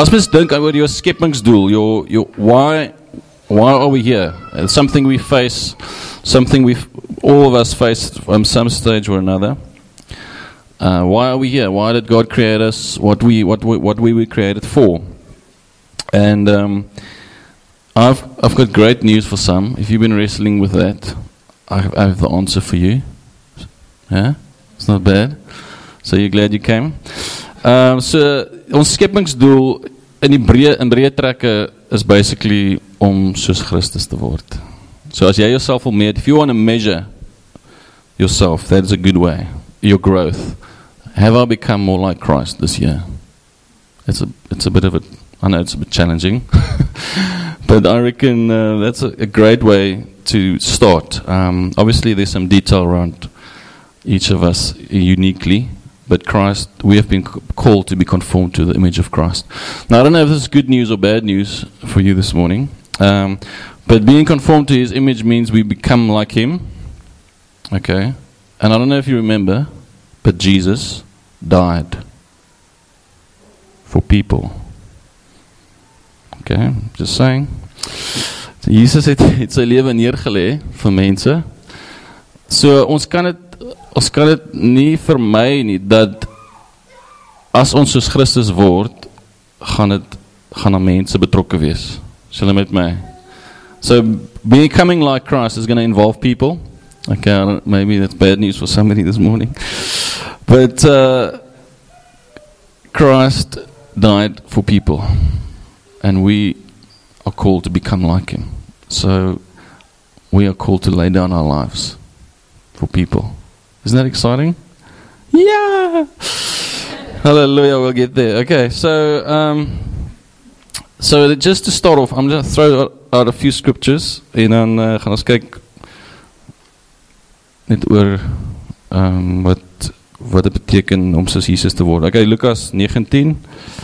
as mens dink oor jou skepingsdoel, your why are we here? It's something we face, something all of us face from some stage or another. Why are we here? Why did God create us? What we were created for? And I've got great news for some. If you've been wrestling with that, I have the answer for you. Yeah, it's not bad. So you're glad you came. So ons skepingsdoel in breë trekke is basically om soos Christus te word. So as jy yourself wil meet, if you want to measure yourself, that's a good way. Your growth. Have I become more like Christ this year? It's a bit of a, I know it's a bit challenging, but I reckon that's a great way to start. Obviously there's some detail around each of us uniquely, but Christ, we have been called to be conformed to the image of Christ. Now I don't know if this is good news or bad news for you this morning, but being conformed to His image means we become like Him. Okay, and I don't know if you remember, but Jesus died for people. Okay, just saying. Jesus het sy lewe neergelê vir mense. So ons kan dit nie vermy nie dat as ons soos Christus word, gaan daar mense betrokke wees. Julle met my? So becoming like Christ is going to involve people. Okay, maybe that's bad news for somebody this morning. But Christ died for people, and we are called to become like Him. So we are called to lay down our lives for people. Isn't that exciting? Yeah! Hallelujah, we'll get there. Okay, so just to start off, I'm going to throw out a few scriptures, en dan gaan ons kyk net oor wat het beteken om soos Jesus te word. Okay, Lukas 19.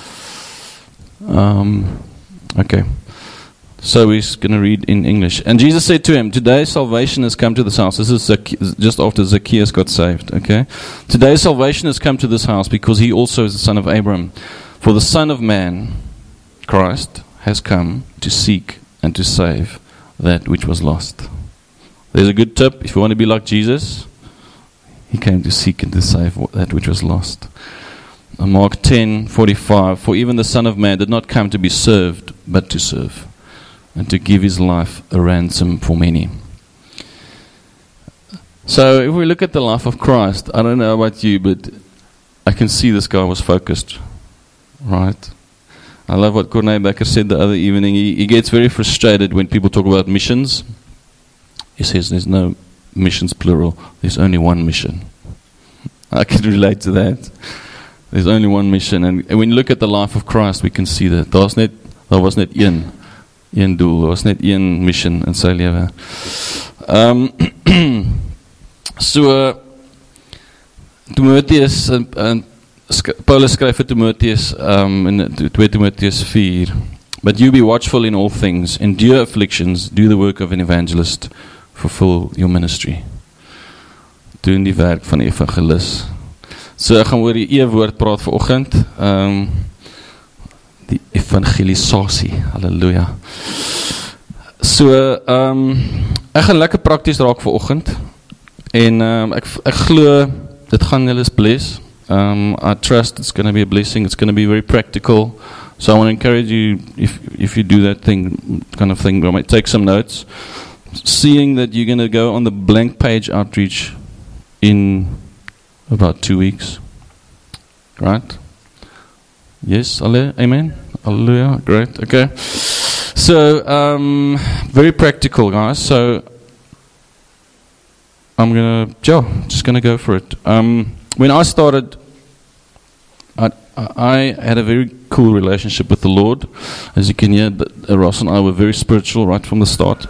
Okay. So he's going to read in English. And Jesus said to him, "Today salvation has come to this house." This is just after Zacchaeus got saved. Okay. "Today salvation has come to this house because he also is the son of Abraham. For the Son of Man, Christ, has come to seek and to save that which was lost." There's a good tip. If you want to be like Jesus, He came to seek and to save that which was lost. Mark 10:45, "For even the Son of Man did not come to be served, but to serve, and to give His life a ransom for many." So if we look at the life of Christ, I don't know about you, but I can see this guy was focused, right? I love what Corné Becker said the other evening. He gets very frustrated when people talk about missions. He says there's no missions plural, there's only one mission. I can relate to that. There's only one mission, and when you look at the life of Christ, we can see that daar was net een doel, daar was net een mission in sy lewe. So Timotheus, Paulus skryf vir Timotheus in 2 Timotheus 4, "But you be watchful in all things, endure afflictions, do the work of an evangelist, fulfill your ministry." Doen die werk van evangelis. So ek gaan oor die E-woord praat vanoggend. Die evangelisasie. Halleluja. So ek gaan lekker prakties raak vanoggend. En ek glo dit gaan julle bless. I trust it's going to be a blessing. It's going to be very practical. So I want to encourage you, if you do that kind of thing, I might take some notes. Seeing that you're going to go on the blank page outreach in about 2 weeks. Right? Yes, amen? Hallelujah, great, okay. So, very practical, guys. So, I'm just going to go for it. When I started, I had a very cool relationship with the Lord. As you can hear, Ross and I were very spiritual right from the start.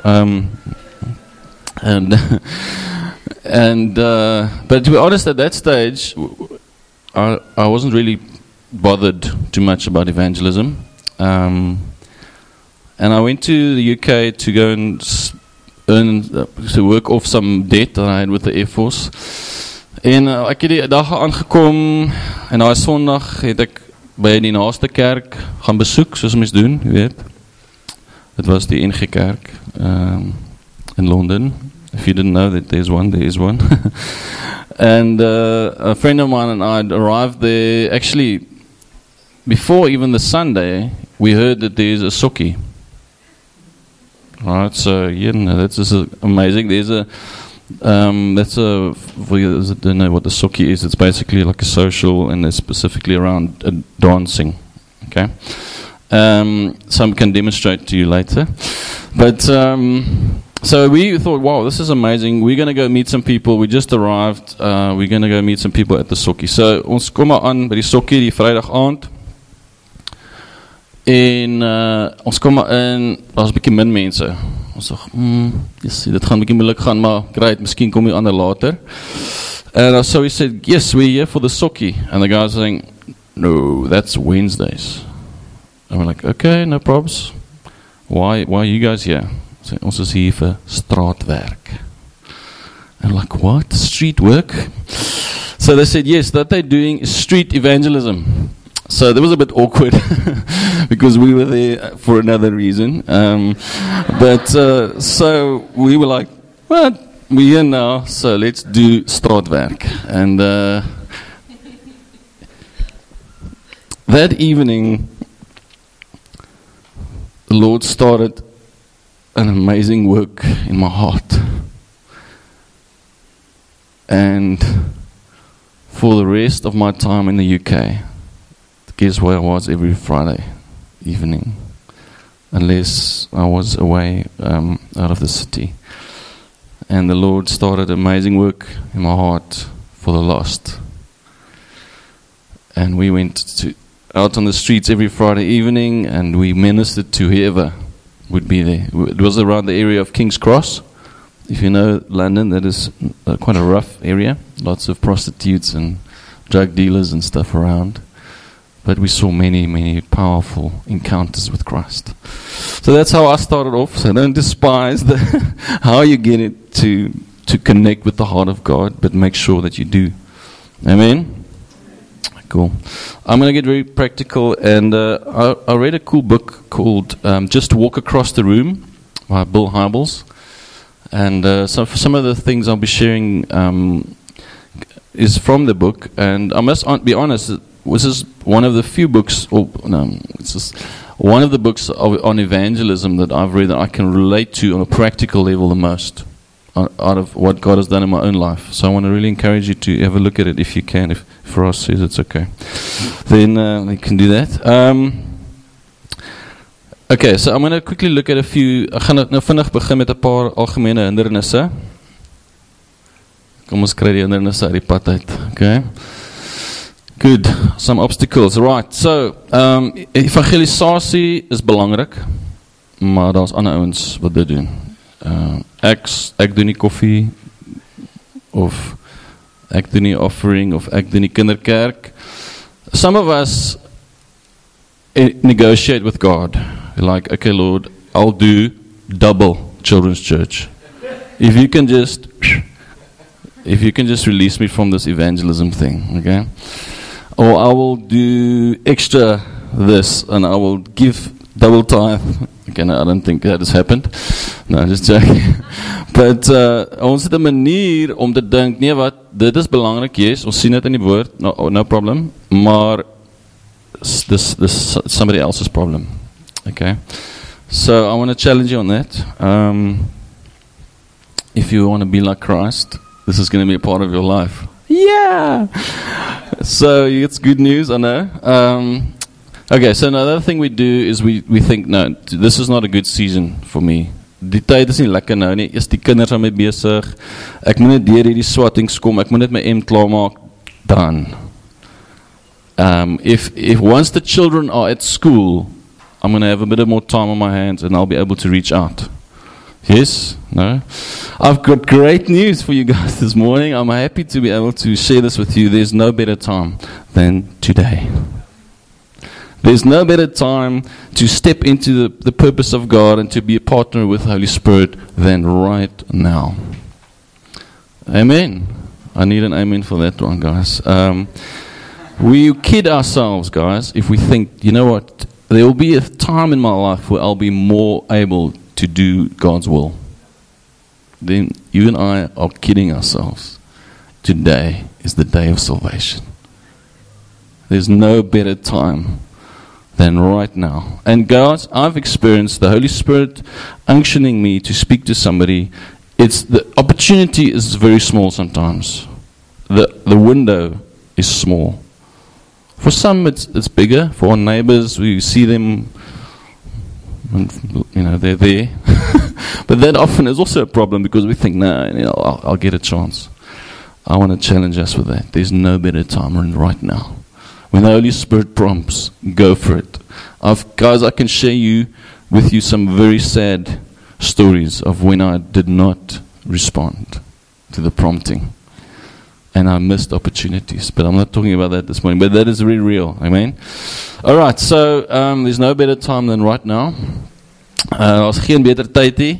But to be honest, at that stage, I wasn't really bothered too much about evangelism. And I went to the UK to go and to work off some debt that I had with the Air Force. En ek het die dag aangekom, en daai Sondag het ek by die naaste kerk gaan besoek, soos mens doen, jy weet. Dit was die NG Kerk in London. If you didn't know that there is one. And a friend of mine and I arrived there, actually, before even the Sunday, we heard that there's a Sokkie. Right, so, that's just amazing. There's I don't know what the Sokkie is. It's basically like a social, and it's specifically around dancing. Okay? Some can demonstrate to you later. But, so we thought, wow, this is amazing. We're going to go meet some people. We just arrived. We're going to go meet some people at the Sokkie. So, ons kom maar aan by die Sokkie die Vrydag aand. En ons kom maar in, daar's 'n bietjie min mense. Ons sê, dit gaan 'n bietjie moeilik gaan, maar great, miskien kom die ander later. And so we said, yes, we're here for the Sokkie. And the guy's saying, no, that's Wednesdays. And we're like, okay, no problems. Why are you guys here? So, ons is hier vir straatwerk. And we're like, what? Street work? So they said, yes, that they're doing street evangelism. So that was a bit awkward because we were there for another reason. But so we were like, well, we're here now, so let's do straatwerk. And that evening, the Lord started an amazing work in my heart. And for the rest of my time in the UK, guess where I was every Friday evening, unless I was away out of the city. And the Lord started amazing work in my heart for the lost. And we went out on the streets every Friday evening, and we ministered to whoever would be there. It was around the area of King's Cross. If you know London, that is quite a rough area. Lots of prostitutes and drug dealers and stuff around. But we saw many, many powerful encounters with Christ. So that's how I started off. So don't despise how you get it to connect with the heart of God, but make sure that you do. Amen? Cool. I'm going to get very practical, and I read a cool book called Just Walk Across the Room by Bill Hybels. And so for some of the things I'll be sharing is from the book, and I must be honest, this is one of the few books, it's just one of the books on evangelism that I've read that I can relate to on a practical level the most, out of what God has done in my own life. So I want to really encourage you to have a look at it if you can. If Ross says it's okay, then you can do that. Okay, so I'm going to quickly look at a few. Ek gaan nou vinnig begin met 'n paar algemene hindernisse. Kom ons kry die hindernisse uit die pad uit. Okay. Good. Some obstacles. Right. So, evangelisasie is belangrik, maar daar's ander ouens wat dit doen. Ek doen nie koffie, of ek doen nie offering, of ek doen nie kinderkerk. Some of us negotiate with God. We're like, okay, Lord, I'll do double children's church. If you can just release me from this evangelism thing, okay? Or I will do extra this, and I will give double tithe. Okay, no, I don't think that has happened. No, just joking. But ons het 'n manier om te dink, nee wat, dit is belangrik, yes, ons sien dit in die woord, no problem, maar this somebody else's problem. Okay, so I want to challenge you on that. If you want to be like Christ, this is going to be a part of your life. Yeah! So it's good news, I know. Okay, so another thing we do is we think, no, this is not a good season for me. Die tyd is nie lekker nou nie. Eers die kinders aan my besig. Ek moet net deur hierdie swattings kom. Ek moet net my M klaar maak. Dan. If once the children are at school, I'm going to have a bit more time on my hands and I'll be able to reach out. Yes? No? I've got great news for you guys this morning. I'm happy to be able to share this with you. There's no better time than today. There's no better time to step into the purpose of God and to be a partner with the Holy Spirit than right now. Amen. I need an amen for that one, guys. We kid ourselves, guys, if we think, you know what, there will be a time in my life where I'll be more able to do God's will. Then you and I are kidding ourselves. Today is the day of salvation. There's no better time than right now. And guys, I've experienced the Holy Spirit unctioning me to speak to somebody. It's the opportunity is very small sometimes. The window is small. For some, it's bigger. For our neighbors, we see them, and, they're there. But that often is also a problem because we think, no, I'll get a chance. I want to challenge us with that. There's no better time than right now. When the Holy Spirit prompts, go for it. Guys, I can share with you some very sad stories of when I did not respond to the prompting. And I missed opportunities. But I'm not talking about that this morning. But that is really real. Amen? Alright, so there's no better time than right now. Daar's geen beter tyd nie.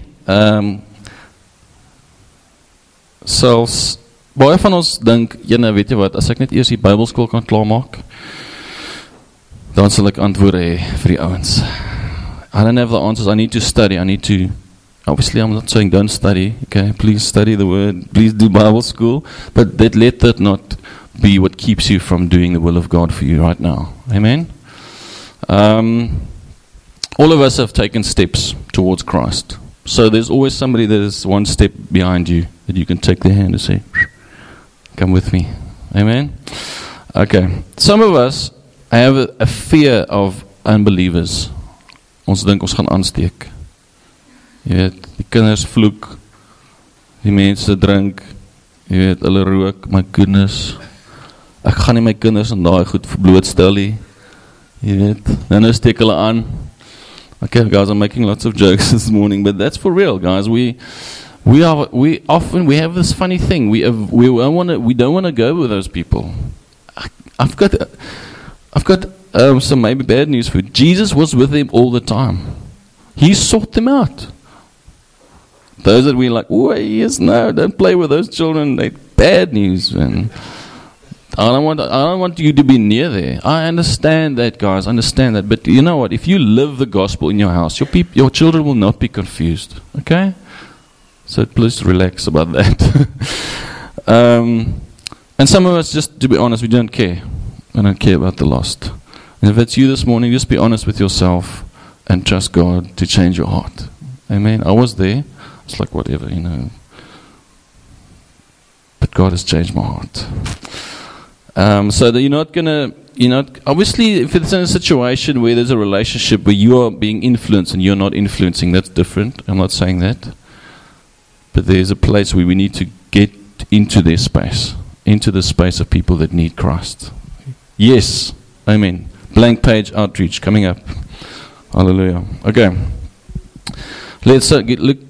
Selfs baie van ons dink, weet jy wat, as ek net eers die Bybelskool kan klaarmaak, dan sal ek antwoorde hê vir die ouens. I don't have the answers. I need to study. Obviously, I'm not saying don't study. Okay, please study the word. Please do Bible school. But let that not be what keeps you from doing the will of God for you right now. Amen? All of us have taken steps towards Christ. So there's always somebody that is one step behind you that you can take their hand and say, come with me. Amen? Okay. Some of us have a fear of unbelievers. Ons dink ons gaan aansteek. Jy weet, die kinders vloek, die mense drink, jy weet, hulle rook, my goodness, ek gaan nie my kinders in daai goed blootstel nie, jy weet, nou steek hulle aan. Okay, guys, I'm making lots of jokes this morning, but that's for real, guys. We have this funny thing. We don't want to go with those people. I've got some maybe bad news for you. Jesus was with them all the time. He sought them out. Those that we're like, oh yes, no, don't play with those children. They're bad news, man. I don't want you to be near there. I understand that, guys. I understand that. But you know what? If you live the gospel in your house, your children will not be confused. Okay? So please relax about that. And some of us, just to be honest, we don't care. We don't care about the lost. And if it's you this morning, just be honest with yourself and trust God to change your heart. Amen. I was there. It's like whatever, But God has changed my heart. So that obviously, if it's in a situation where there's a relationship where you are being influenced and you're not influencing, that's different. I'm not saying that. But there's a place where we need to get into their space, into the space of people that need Christ. Yes. Amen. Blank page outreach coming up. Hallelujah. Okay. Let's look.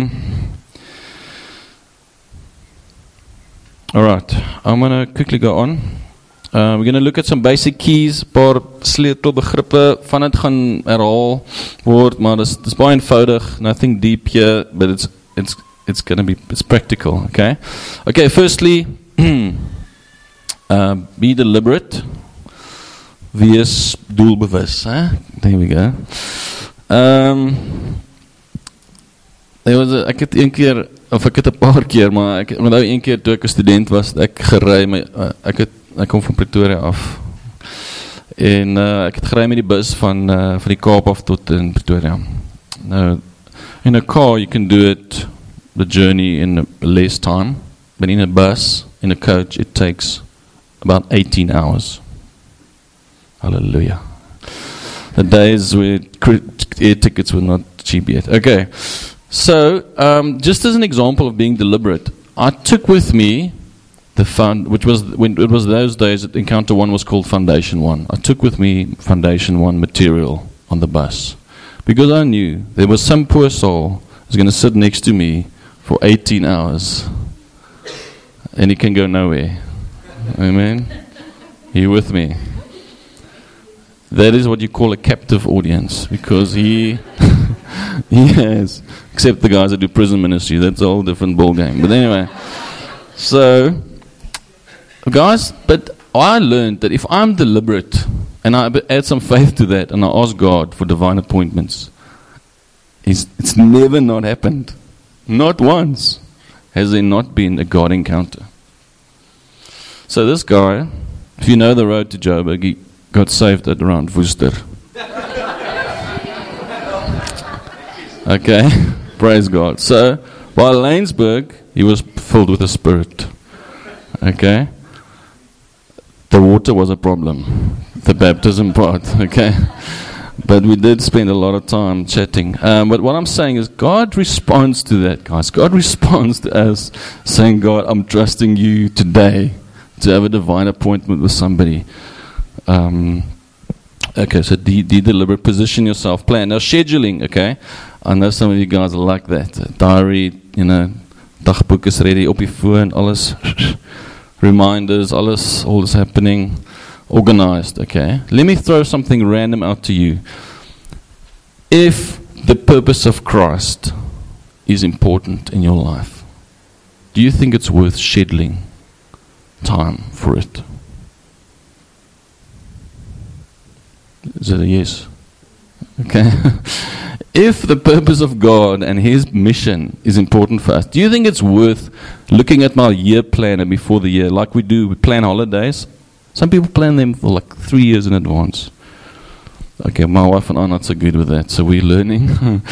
Alright, I'm going to quickly go on. We're going to look at some basic keys, paar sleutelbegrippe, van het gaan herhaal word, maar dis baie eenvoudig, nothing deep here, but it's practical, okay? Okay, firstly, be deliberate. Wees doelbewus, There we go. Ek het een keer, of ek het 'n paar keer, maar ek onthou een keer toe ek 'n student was, ek gery, ek kom van Pretoria af, en ek het gery met die bus van die Kaap af tot in Pretoria. Nou, in a car you can do it, the journey in less time, but in a bus, in a coach, it takes about 18 hours. Hallelujah. The days where air tickets were not cheap yet. Okay. So, just as an example of being deliberate, I took with me which was when it was those days that Encounter 1 was called Foundation 1. I took with me Foundation 1 material on the bus because I knew there was some poor soul who's going to sit next to me for 18 hours and he can go nowhere. Amen? Are you with me? That is what you call a captive audience because he has, except the guys that do prison ministry, that's a whole different ball game. But anyway, so guys, but I learned that if I'm deliberate, and I add some faith to that, and I ask God for divine appointments, it's never not happened. Not once has there not been a God encounter. So this guy, if you know the road to Joburg, he got saved at around Worcester. Okay, praise God. So by Laingsburg, he was filled with the Spirit. Okay, the water was a problem, the baptism part. Okay, but we did spend a lot of time chatting. But what I'm saying is, God responds to that, guys. God responds to us saying, "God, I'm trusting you today to have a divine appointment with somebody." Okay, so deliberate, position yourself, plan. Now scheduling, okay. I know some of you guys are like that. Diary, dagboek is ready op die phone, alles, reminders, alles, all is happening, organized, okay. Let me throw something random out to you. If the purpose of Christ is important in your life, do you think it's worth scheduling time for it? Is it a yes? Okay. If the purpose of God and His mission is important for us, do you think it's worth looking at my year planner before the year, like we do? We plan holidays. Some people plan them for like 3 years in advance. Okay, my wife and I are not so good with that, so we're learning.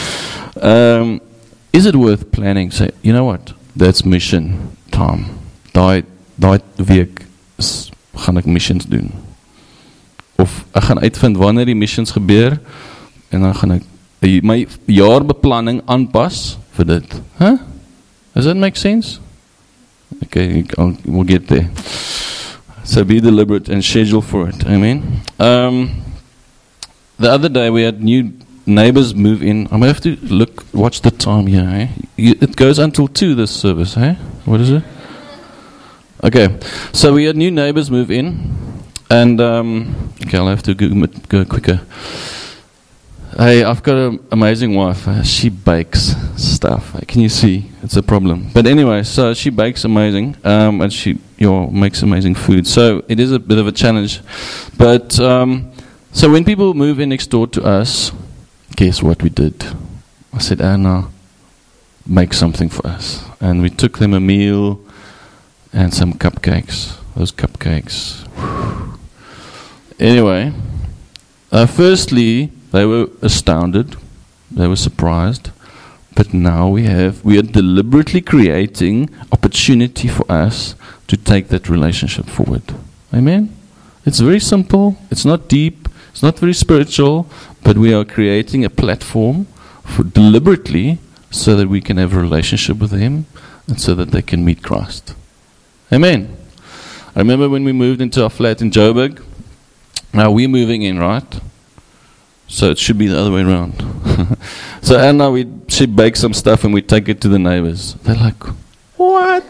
Is it worth planning? Say, you know what? That's mission time. Daai week gaan ek missions doen. Of ek gaan uitvind wanneer die missions gebeur en dan gaan ek my jaarbeplanning aanpas vir dit. Huh? Does that make sense? Okay, we'll get there. So be deliberate and schedule for it. Amen. The other day we had new neighbors move in. I'm going to have to watch the time here. Eh? It goes until 2 this service. Eh? What is it? Okay, so we had new neighbors move in. And, okay, I'll have to go quicker. Hey, I've got an amazing wife. She bakes stuff. Can you see? It's a problem. But anyway, so she bakes amazing, and she makes amazing food. So it is a bit of a challenge. But, so when people move in next door to us, guess what we did? I said, Anna, make something for us. And we took them a meal and some cupcakes. Those cupcakes. Anyway, firstly, they were astounded, they were surprised, but now we are deliberately creating opportunity for us to take that relationship forward. Amen? It's very simple, it's not deep, it's not very spiritual, but we are creating a platform for deliberately so that we can have a relationship with Him and so that they can meet Christ. Amen? I remember when we moved into our flat in Joburg. Now we're moving in, right? So it should be the other way around. So Anna, she bakes some stuff and we take it to the neighbors. They're like, what?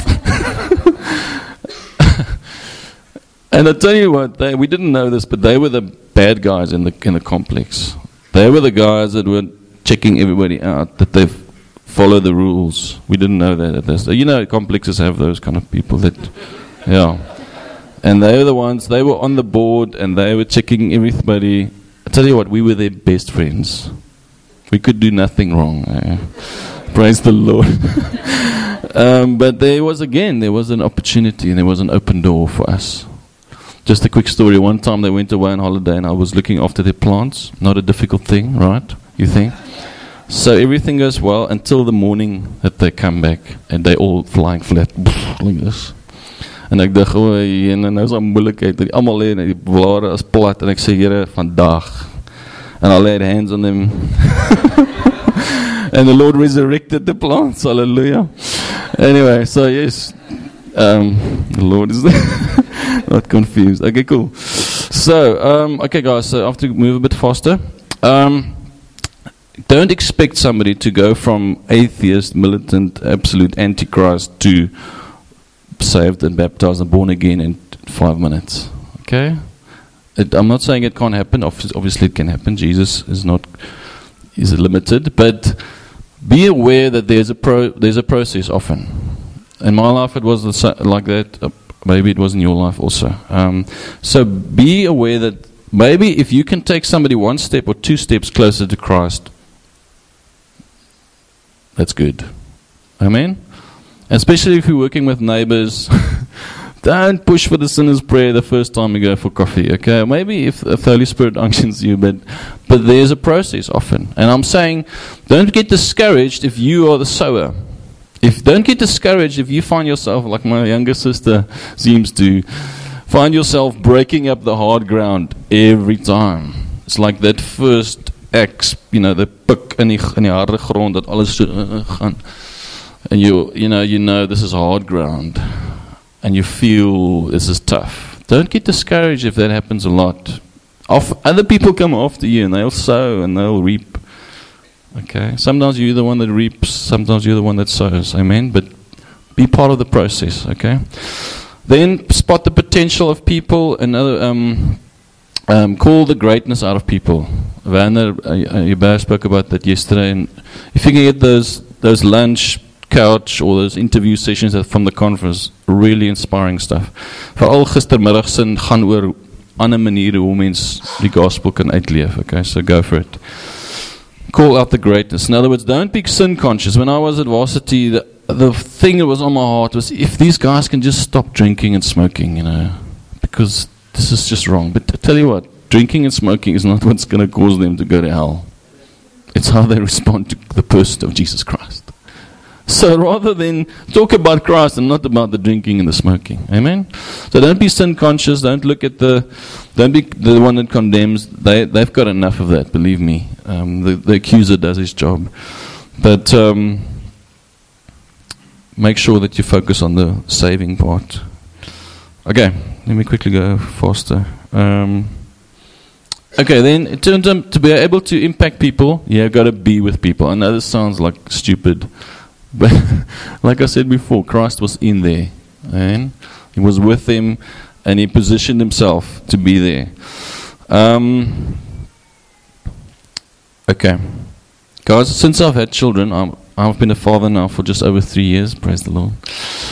And I tell you what, we didn't know this, but they were the bad guys in the complex. They were the guys that were checking everybody out, that they follow the rules. We didn't know that at this. You know, complexes have those kind of people that, yeah. And they were the ones, they were on the board and they were checking everybody. I tell you what, we were their best friends. We could do nothing wrong. Praise the Lord. But there was an opportunity and there was an open door for us. Just a quick story. One time they went away on holiday and I was looking after their plants. Not a difficult thing, right? You think? So everything goes well until the morning that they come back and they all flying flat like this. En ek dink, nou is daar moeilikheid, die allemaal lê, die blare is plat, en ek sê, Here, vandag, and I laid hands on them, and the Lord resurrected the plants, hallelujah. Anyway, so yes, the Lord is there, not confused. Okay, cool. So, okay guys, so I have to move a bit faster. Don't expect somebody to go from atheist, militant, absolute antichrist to saved and baptized and born again in 5 minutes. Okay? I'm not saying it can't happen. Obviously it can happen. Jesus is limited. But be aware that there's a process often. In my life it was like that. Maybe it was in your life also. So be aware that maybe if you can take somebody one step or two steps closer to Christ, that's good. Amen? Especially if you're working with neighbors, don't push for the sinner's prayer the first time you go for coffee, okay? Maybe if the Holy Spirit unctions you, but there's a process often. And I'm saying, don't get discouraged if you are the sower. Don't get discouraged if you find yourself, like my younger sister seems to, find yourself breaking up the hard ground every time. It's like that first axe, the pick in die harde grond, dat alles so gaan. And you know this is hard ground. And you feel this is tough. Don't get discouraged if that happens a lot. Other people come after you and they'll sow and they'll reap. Okay, sometimes you're the one that reaps, sometimes you're the one that sows. Amen. But be part of the process. Okay. Then spot the potential of people and call the greatness out of people. Werner, Hubert spoke about that yesterday. And if you can get those lunch couch or those interview sessions from the conference, really inspiring stuff. Veral gistermiddag sin gaan oor ander maniere hoe mens die gospel kan uitleef. Okay, so go for it. Call out the greatness. In other words, don't be sin conscious. When I was at varsity, the thing that was on my heart was if these guys can just stop drinking and smoking, because this is just wrong. But I tell you what, drinking and smoking is not what's going to cause them to go to hell. It's how they respond to the person of Jesus Christ. So rather than talk about Christ and not about the drinking and the smoking. Amen? So don't be sin conscious. Don't be the one that condemns. They've got enough of that, believe me. The accuser does his job. But make sure that you focus on the saving part. Okay, let me quickly go faster. Okay, then in terms of to be able to impact people, you've got to be with people. I know this sounds like stupid. But like I said before, Christ was in there, and He was with them, and He positioned Himself to be there. Okay, guys, since I've had children, I've been a father now for just over 3 years. Praise the Lord.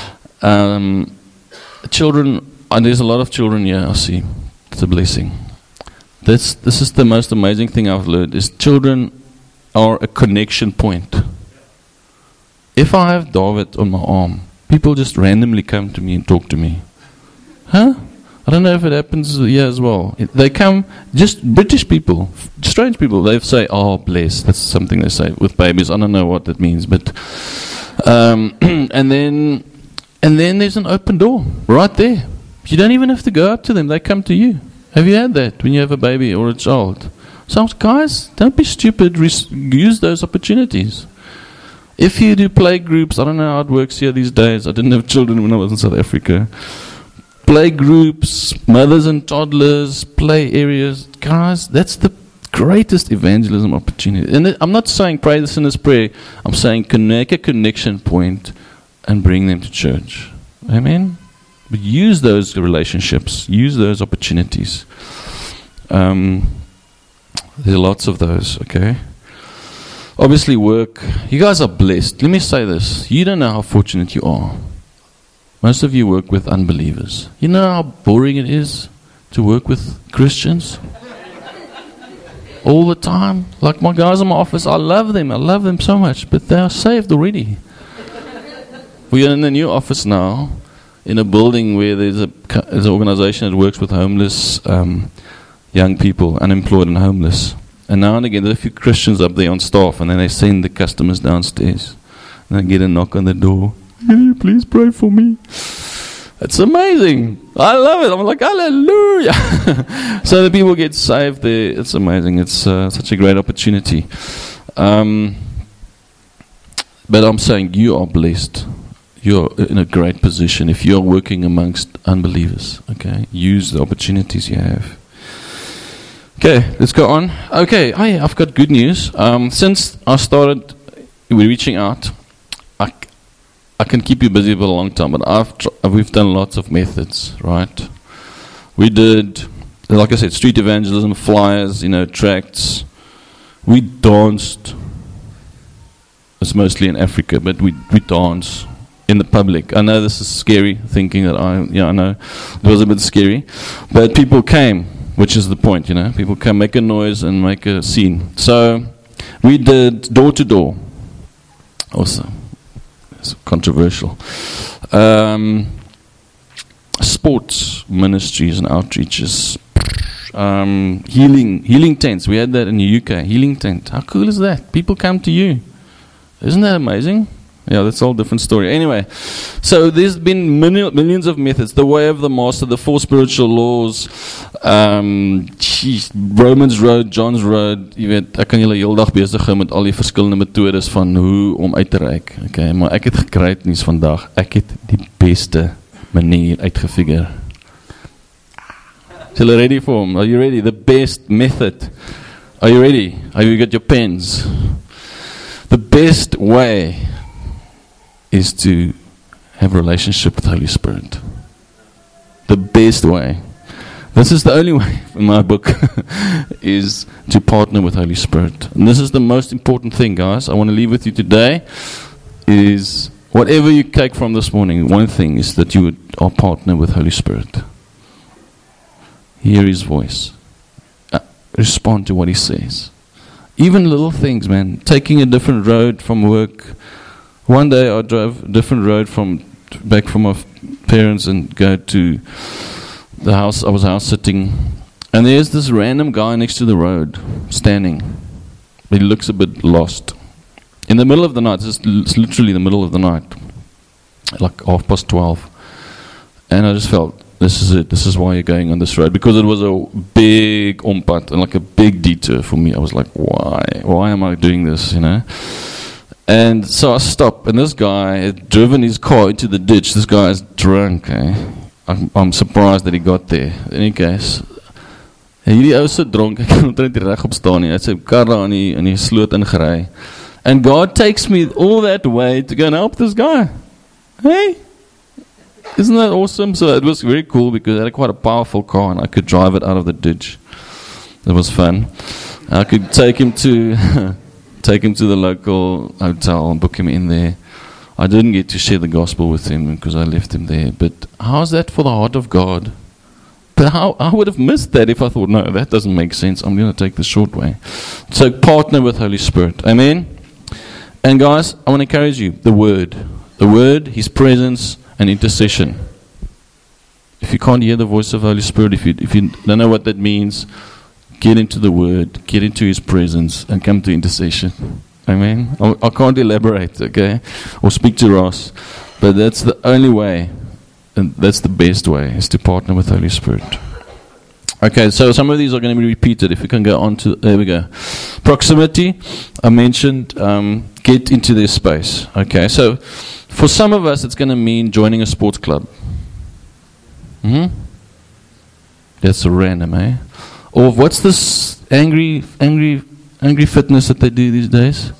Children, and there's a lot of children here. I see, it's a blessing. This is the most amazing thing I've learned: is children are a connection point. If I have David on my arm, people just randomly come to me and talk to me. Huh? I don't know if it happens here as well. They come, just British people, strange people, they say, "Oh, bless." That's something they say with babies. I don't know what that means, but and then there's an open door right there. You don't even have to go up to them. They come to you. Have you had that when you have a baby or a child? So guys, don't be stupid. Use those opportunities. If you do play groups, I don't know how it works here these days. I didn't have children when I was in South Africa. Play groups, mothers and toddlers, play areas. Guys, that's the greatest evangelism opportunity. And I'm not saying pray the sinner's prayer. I'm saying make a connection point and bring them to church. Amen? But use those relationships. Use those opportunities. There's lots of those, okay? Obviously work. You guys are blessed. Let me say this. You don't know how fortunate you are. Most of you work with unbelievers. You know how boring it is to work with Christians? All the time. Like my guys in my office, I love them. I love them so much. But they are saved already. We are in a new office now, in a building where there's an organization that works with homeless young people, unemployed and homeless. And now and again, there's a few Christians up there on staff, and then they send the customers downstairs. And they get a knock on the door. "Can you please pray for me?" It's amazing. I love it. I'm like, hallelujah. So the people get saved there. It's amazing. It's such a great opportunity. But I'm saying you are blessed. You're in a great position if you're working amongst unbelievers. Okay, use the opportunities you have. Okay, let's go on. Okay, I've got good news. Since I started reaching out, I can keep you busy for a long time, but we've done lots of methods, right? We did, like I said, street evangelism, flyers, tracts. We danced. It's mostly in Africa, but we dance. in the public. I know this is scary, thinking that I know it was a bit scary, but people came, which is the point, People come, make a noise and make a scene. So we did door to door. Also, it's controversial. Sports ministries and outreaches. Healing tents. We had that in the UK. Healing tent. How cool is that? People come to you. Isn't that amazing? Yeah, that's a whole different story. Anyway, so there's been millions of methods. The way of the master, the 4 spiritual laws, Romans Road, John's Road. Jy weet, ek kan julle heel dag besig hou met al die verskillende metodes van hoe om uit te reik. Okay, maar ek het gekry nuus vandag. Ek het die beste manier uitgefigure. Is you ready for him? Are you ready? The best method. Are you ready? Have you got your pens? The best way is to have a relationship with the Holy Spirit. The best way. This is the only way in my book is to partner with Holy Spirit. And this is the most important thing, guys. I want to leave with you today is whatever you take from this morning, one thing is that you are partner with Holy Spirit. Hear His voice. Respond to what He says. Even little things, man. Taking a different road from work. One day I drove a different road back from my parents and go to the house. I was house sitting, and there's this random guy next to the road standing. He looks a bit lost. In the middle of the night, it's literally the middle of the night, like 12:30, and I just felt, this is it. This is why you're going on this road, because it was a big ompad and like a big detour for me. I was like, why am I doing this? And so I stopped, and this guy had driven his car into the ditch. This guy is drunk. I'm surprised that he got there. In any case, hierdie ou se dronk. Ek kan omtrent nie reg opstaan nie. Hy het sy kar daar in die sloot ingery. And God takes me all that way to go and help this guy. Hey, isn't that awesome? So it was very cool because I had quite a powerful car and I could drive it out of the ditch. It was fun. I could take him to the local hotel and book him in there. I didn't get to share the gospel with him because I left him there. But how's that for the heart of God? But I would have missed that if I thought, no, that doesn't make sense. I'm going to take the short way. So partner with Holy Spirit. Amen? And guys, I want to encourage you. The Word, His presence, and intercession. If you can't hear the voice of Holy Spirit, if you don't know what that means, get into the Word, get into His presence, and come to intercession. Amen? I can't elaborate, okay? Or speak to Ross. But that's the only way, and that's the best way, is to partner with Holy Spirit. Okay, so some of these are going to be repeated. If we can go on to, there we go. Proximity, I mentioned, get into their space. Okay, so for some of us, it's going to mean joining a sports club. That's a random, eh? Or what's this angry fitness that they do these days?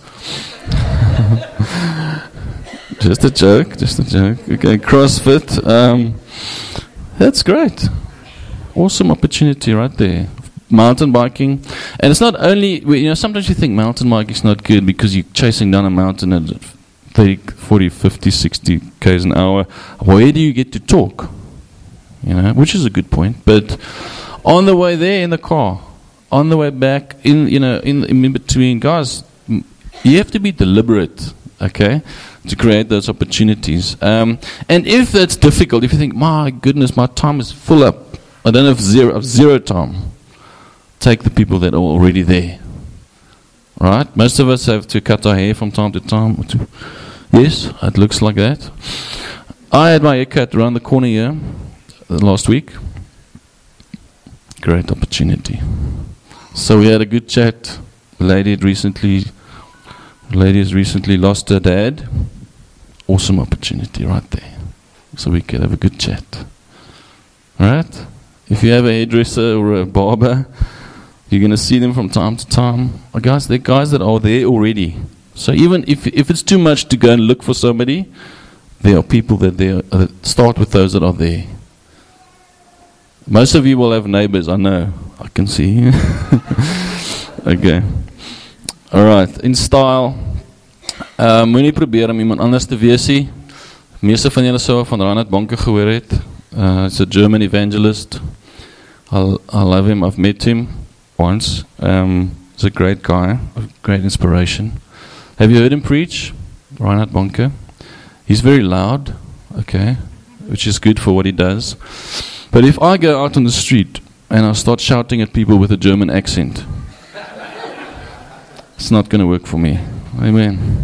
Just a joke. Okay, CrossFit. That's great. Awesome opportunity right there. Mountain biking. And it's not only, sometimes you think mountain biking is not good because you're chasing down a mountain at 30, 40, 50, 60 k's an hour. Where do you get to talk? Which is a good point. But on the way there in the car, on the way back, in between, guys, you have to be deliberate, okay, to create those opportunities. And if that's difficult, if you think, my goodness, my time is full up, I don't have zero time, take the people that are already there. Right? Most of us have to cut our hair from time to time. Yes, it looks like that. I had my hair cut around the corner here last week. Great opportunity. So we had a good chat. The lady has recently lost her dad. Awesome opportunity right there. So we could have a good chat. Right? If you have a hairdresser or a barber, you're going to see them from time to time. Guys, they're guys that are there already. So even if it's too much to go and look for somebody, there are people that start with those that are there. Most of you will have neighbors, I know. I can see. Okay. Alright, in style. Moenie probeer om iemand anders te wees nie. Meeste van julle sou van Reinhard Bonke gehoor het. He's a German evangelist. I love him. I've met him once. He's a great guy, a great inspiration. Have you heard him preach? Reinhard Bonke. He's very loud, okay, which is good for what he does. But if I go out on the street and I start shouting at people with a German accent, it's not going to work for me. Amen.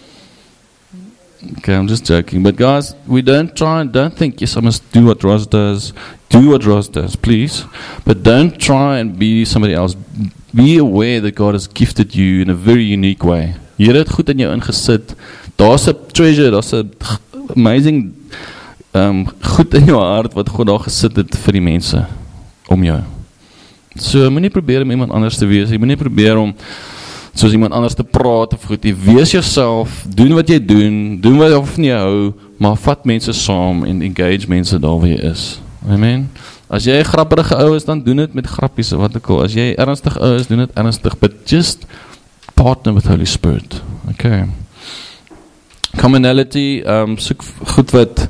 Okay, I'm just joking. But guys, we don't think, yes, I must do what Ross does. Do what Ross does, please. But don't try and be somebody else. Be aware that God has gifted you in a very unique way. Here het goed in jou ingesit. Daar's 'n treasure, daar's 'n amazing goed in jou hart wat God daar gesit het vir die mense om jou. So, moenie probeer om iemand anders te wees. Jy moenie probeer om soos iemand anders te praat of goed. Jy wees jouself, doen wat jy doen wat jy van jou hou, maar vat mense saam en engage mense daar waar jy is. Amen. As jy 'n grappige ou is, dan doen dit met grappies of wat ook al. As jy ernstig ou is, doen dit ernstig, but just partner with Holy Spirit. Okay. Commonality, soek goed wat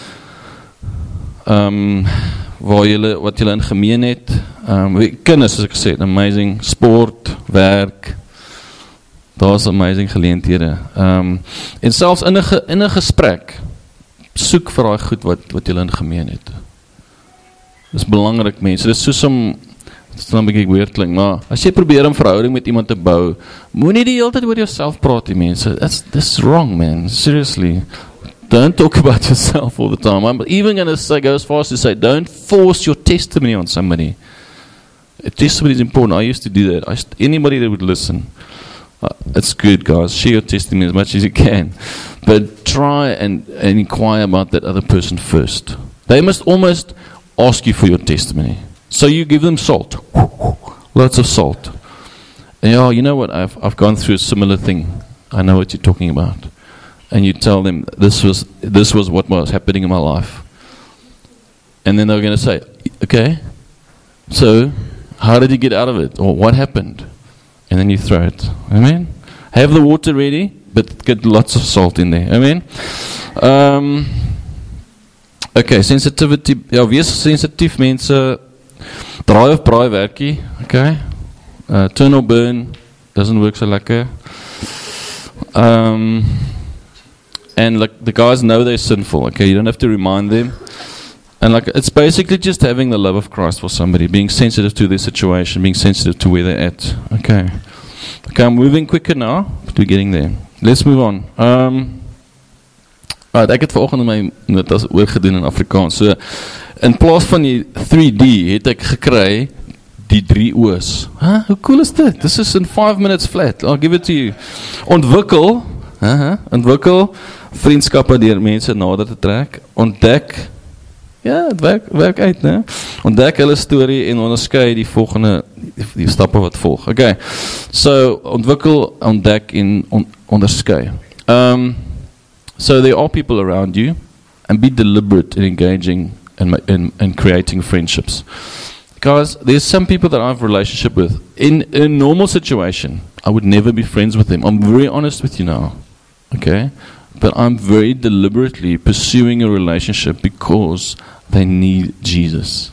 wat julle in gemeen het. Kinders, soos ek gesê het, amazing, sport, werk, daar's amazing geleenthede. En selfs in 'n gesprek, soek vir daai goed wat julle in gemeen het. Dis belangrik, mense. Dis soos om, dit is dan 'n bietjie weird klink, maar as jy probeer 'n verhouding met iemand te bou, moenie die hele tyd oor jouself praat, die mense. That's wrong, man. Seriously. Don't talk about yourself all the time. I'm even going to go as far as to say, don't force your testimony on somebody. A testimony is important. I used to do that. Anybody that would listen, it's good, guys. Share your testimony as much as you can. But try and inquire about that other person first. They must almost ask you for your testimony. So you give them salt. Lots of salt. And you know what? I've gone through a similar thing. I know what you're talking about. And you tell them, this was what was happening in my life. And then they're going to say, okay, so how did you get out of it? Or what happened? And then you throw it. Amen? Have the water ready, but get lots of salt in there. Amen? Okay, sensitivity. Ja, wees sensitief, mense. Draai of braai werkie. Okay? Turn or burn. Doesn't work so lekker. And like the guys know they're sinful, okay? You don't have to remind them. And like it's basically just having the love of Christ for somebody, being sensitive to their situation, being sensitive to where they're at. Okay, I'm moving quicker now, but we're getting there. Let's move on. Ek het vanoggend dit as oorgedoen in Afrikaans. So in plaas van die 3D het ek gekry die 3 O's. Hoe cool is dit? This is in 5 minutes flat. I'll give it to you. Ontwikkel vriendskappe deur mense nader te trek. Ontdek, ja, het werk uit, né? Ontdek hulle storie en onderskei die volgende die stappe wat volg. Okay. So ontwikkel, ontdek en onderskei. So there are people around you, and be deliberate in engaging and creating friendships. Guys, there's some people that I have a relationship with. In a normal situation, I would never be friends with them. I'm very honest with you now. Okay? But I'm very deliberately pursuing a relationship because they need Jesus.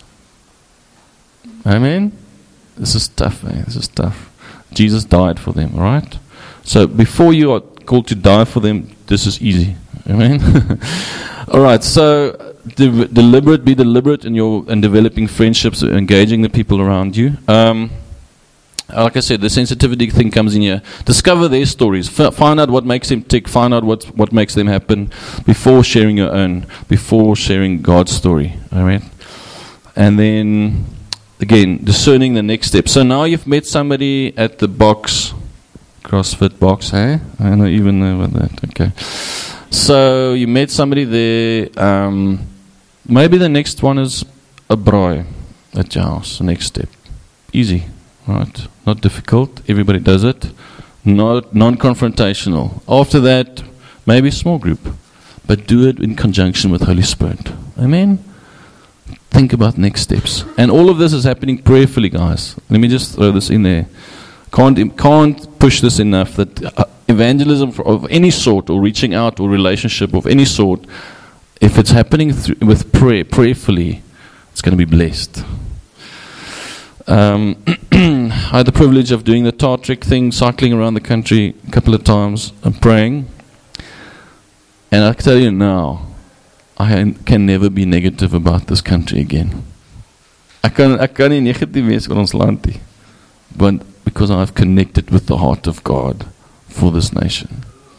Amen? This is tough, man. This is tough. Jesus died for them, right? So before you are called to die for them, this is easy. Amen? Alright, so be deliberate in developing friendships, engaging the people around you. Like I said, the sensitivity thing comes in here. Discover their stories. Find out what makes them tick. Find out what makes them happen before sharing your own, before sharing God's story. Alright? And then, again, discerning the next step. So now you've met somebody at the box, CrossFit box, hey? I don't even know about that. Okay. So you met somebody there. Maybe the next one is a braai at your house. The next step. Easy. Right? Not difficult. Everybody does it. Not non-confrontational. After that, maybe a small group. But do it in conjunction with Holy Spirit. Amen? Think about next steps. And all of this is happening prayerfully, guys. Let me just throw this in there. Can't push this enough that evangelism of any sort, or reaching out, or relationship of any sort, if it's happening with prayerfully, it's going to be blessed. I had the privilege of doing the tar trek thing, cycling around the country a couple of times and praying. And I tell you now, I can never be negative about this country again. I kan nie negatief wees oor ons land nie. But because I've connected with the heart of God for this nation.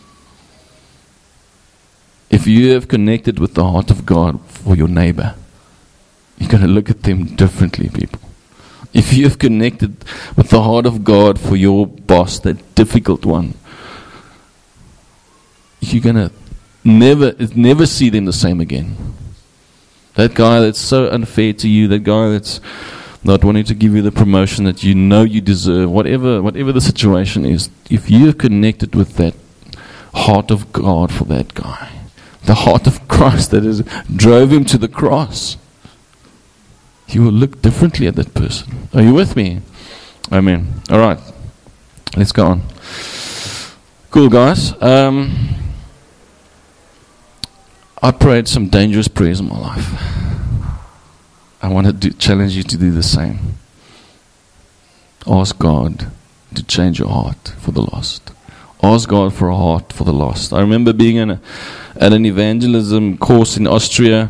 If you have connected with the heart of God for your neighbor, you're going to look at them differently, people. If you have connected with the heart of God for your boss, that difficult one, you're going to never see them the same again. That guy that's so unfair to you, that guy that's not wanting to give you the promotion that you know you deserve, whatever the situation is, if you have connected with that heart of God for that guy, the heart of Christ that drove him to the cross, you will look differently at that person. Are you with me? Amen. All right. Let's go on. Cool, guys. I prayed some dangerous prayers in my life. I want to challenge you to do the same. Ask God to change your heart for the lost. Ask God for a heart for the lost. I remember being at an evangelism course in Austria.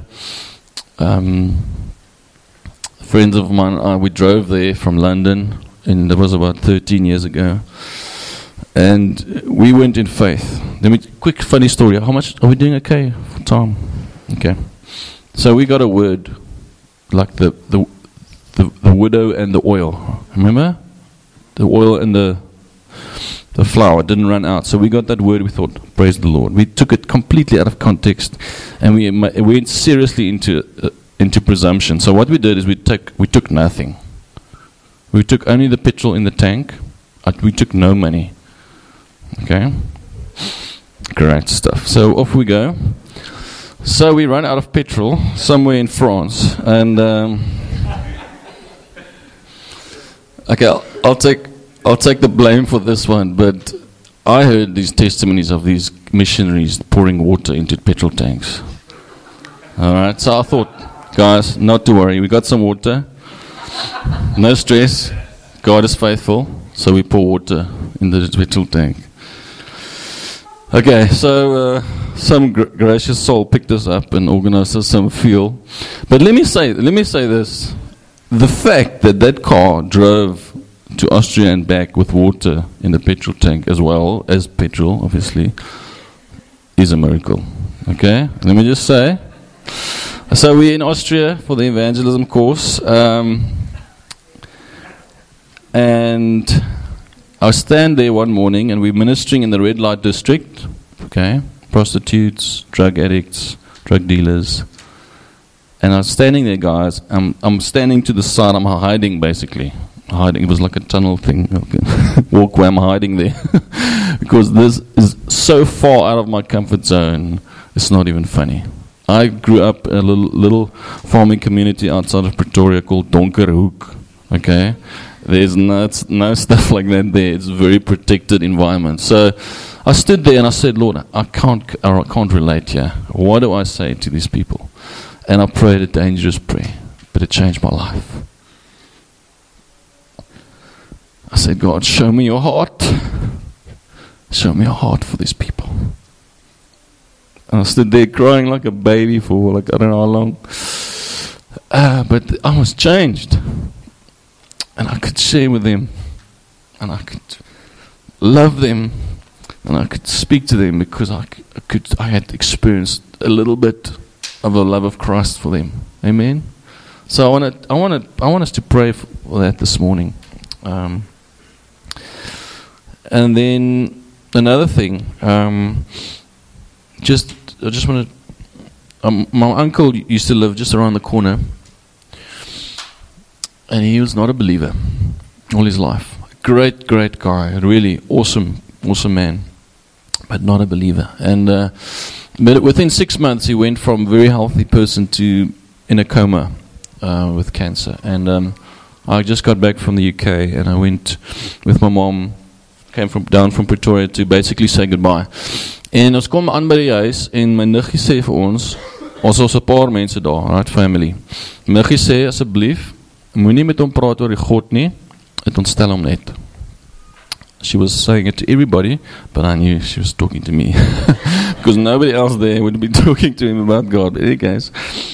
Friends of mine, we drove there from London, and that was about 13 years ago. And we went in faith. Quick funny story. How much are we doing? Okay for time? Okay. So we got a word, like the widow and the oil. Remember? The oil and the flour didn't run out. So we got that word. We thought, praise the Lord. We took it completely out of context, and we went seriously into presumption. So what we did is we took nothing. We took only the petrol in the tank. We took no money. Okay? Great stuff. So off we go. So we run out of petrol somewhere in France, and okay, I'll take the blame for this one, but I heard these testimonies of these missionaries pouring water into petrol tanks. Alright, so I thought, guys, not to worry, we got some water, no stress, God is faithful, so we pour water in the petrol tank. Okay, so some gracious soul picked us up and organized us some fuel. But let me say this. The fact that car drove to Austria and back with water in the petrol tank as well as petrol, obviously, is a miracle. Okay? Let me just say. So we're in Austria for the evangelism course. And I stand there one morning, and we're ministering in the red light district, okay, prostitutes, drug addicts, drug dealers, and I'm standing there, guys. I'm standing to the side. I'm hiding, basically. Hiding. It was like a tunnel thing. Walkway. I'm hiding there because this is so far out of my comfort zone. It's not even funny. I grew up in a little farming community outside of Pretoria called Donkerhoek. Okay. There's no stuff like that there. It's a very protected environment. So I stood there and I said, Lord, I can't relate here. What do I say to these people? And I prayed a dangerous prayer, but it changed my life. I said, God, show me your heart. Show me your heart for these people. And I stood there crying like a baby for like I don't know how long. But I was changed. And I could share with them, and I could love them, and I could speak to them because I had experienced a little bit of the love of Christ for them. Amen. So I want us to pray for that this morning. And then another thing, I just want to. My uncle used to live just around the corner. And he was not a believer all his life. Great guy, really awesome man, but not a believer. And but within 6 months, he went from a very healthy person to in a coma with cancer. And I just got back from the UK, and I went with my mom, down from Pretoria to basically say goodbye. En ons kom aan by die huis, en my niggie sê vir ons, ons 'n paar mense daar, right, family. Muggie sê asseblief, moenie met hom praat oor die God nie, dit ontstel hom net. She was saying it to everybody, but I knew she was talking to me. Because nobody else there would be talking to him about God. But in any case,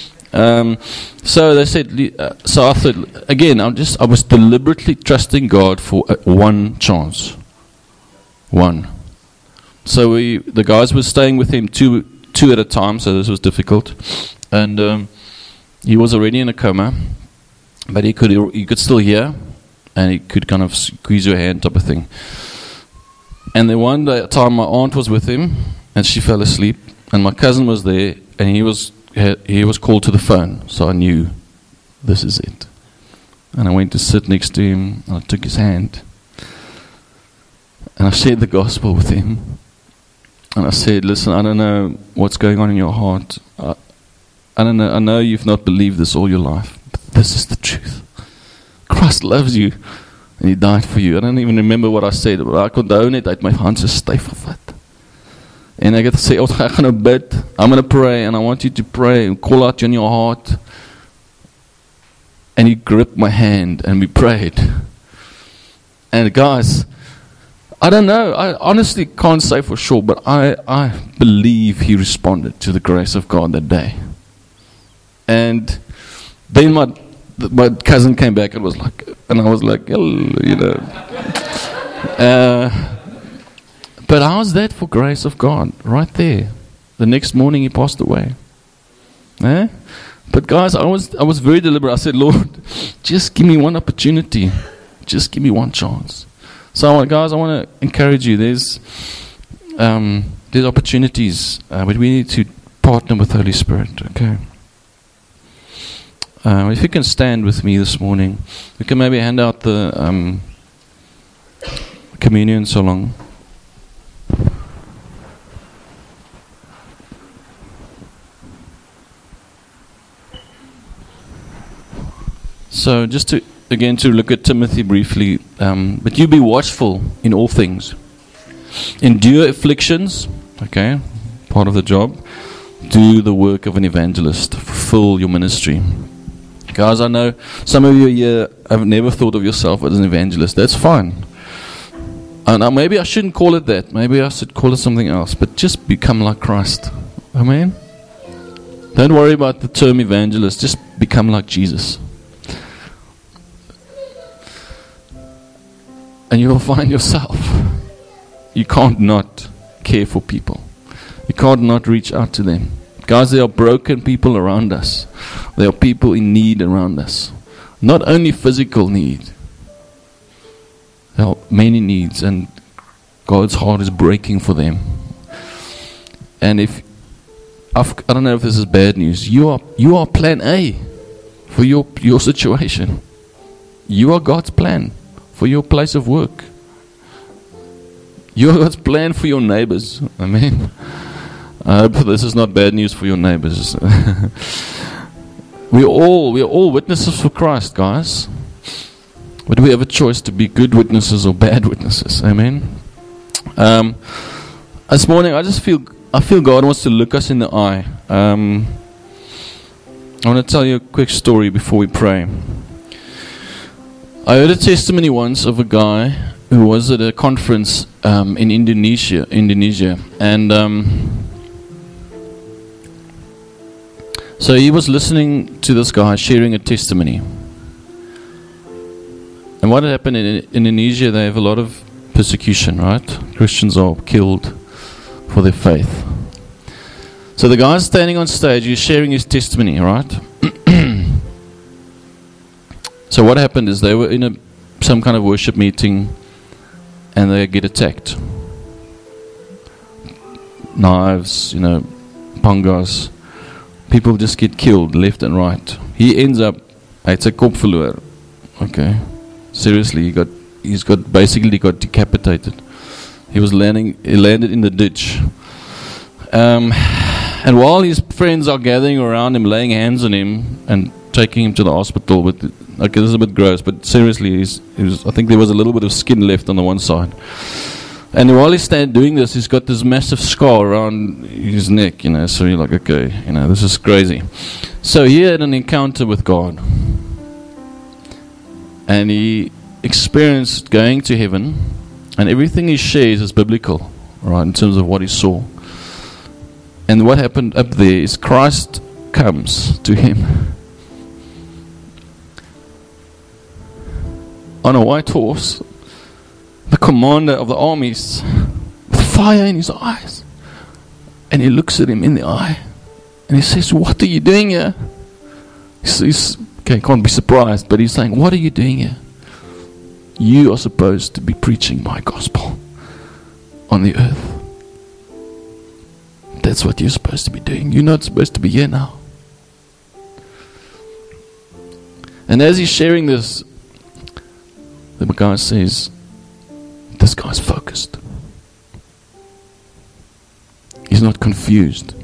so they said, so I thought, again, I was deliberately trusting God for one chance. One. So the guys were staying with him two at a time, so this was difficult. And he was already in a coma, but he could still hear, and he could kind of squeeze your hand type of thing. And then one time my aunt was with him, and she fell asleep, and my cousin was there, and he was called to the phone, so I knew this is it. And I went to sit next to him, and I took his hand, and I shared the gospel with him. And I said, listen, I don't know what's going on in your heart. I don't know. I know you've not believed this all your life, but this is the truth. Christ loves you, and He died for you. I don't even remember what I said, but I onthou net uit my hand so styf gevat. En ek het gesê, ek gaan nou bid, I'm going to pray, and I want you to pray, and call out in your heart. And he gripped my hand, and we prayed. And guys, I don't know, I honestly can't say for sure, but I believe he responded to the grace of God that day. And then my cousin came back and I was like, you know. But how's that for grace of God? Right there. The next morning he passed away. Eh? But guys, I was very deliberate. I said, Lord, just give me one opportunity. Just give me one chance. So guys, I want to encourage you. There's opportunities, but we need to partner with the Holy Spirit. Okay. If you can stand with me this morning, we can maybe hand out the communion so long. So just to look at Timothy briefly, but you be watchful in all things. Endure afflictions, okay, part of the job. Do the work of an evangelist. Fulfill your ministry. Guys, I know some of you here have never thought of yourself as an evangelist. That's fine. And maybe I shouldn't call it that. Maybe I should call it something else. But just become like Christ. Amen? Don't worry about the term evangelist. Just become like Jesus. And you will find yourself. You can't not care for people. You can't not reach out to them. Guys, there are broken people around us. There are people in need around us. Not only physical need. There are many needs, and God's heart is breaking for them. And I don't know if this is bad news. You are plan A for your situation. You are God's plan for your place of work. You are God's plan for your neighbors. Amen. I hope this is not bad news for your neighbors. We are all witnesses for Christ, guys. But we have a choice to be good witnesses or bad witnesses. Amen. This morning, I feel God wants to look us in the eye. I want to tell you a quick story before we pray. I heard a testimony once of a guy who was at a conference in Indonesia, and so he was listening to this guy sharing a testimony. And what happened in Indonesia, they have a lot of persecution, right? Christians are killed for their faith. So the guy's standing on stage, he's sharing his testimony, right? So what happened is they were in some kind of worship meeting, and they get attacked. Knives, pangas. People just get killed left and right. He ends up, it's a kop verloor. Okay. Seriously, he basically got decapitated. He landed in the ditch. And while his friends are gathering around him, laying hands on him and taking him to the hospital, but this is a bit gross, but seriously, I think there was a little bit of skin left on the one side. And while he's doing this, he's got this massive scar around his neck, so you're like, okay, this is crazy. So he had an encounter with God. And he experienced going to heaven, and everything he shares is biblical, right, in terms of what he saw. And what happened up there is Christ comes to him on a white horse, the commander of the armies, with fire in his eyes. And he looks at him in the eye, and he says, "What are you doing here?" He's can't be surprised, but he's saying, "What are you doing here? You are supposed to be preaching my gospel on the earth. That's what you're supposed to be doing. You're not supposed to be here now." And as he's sharing this, the guy says, "This guy's focused. He's not confused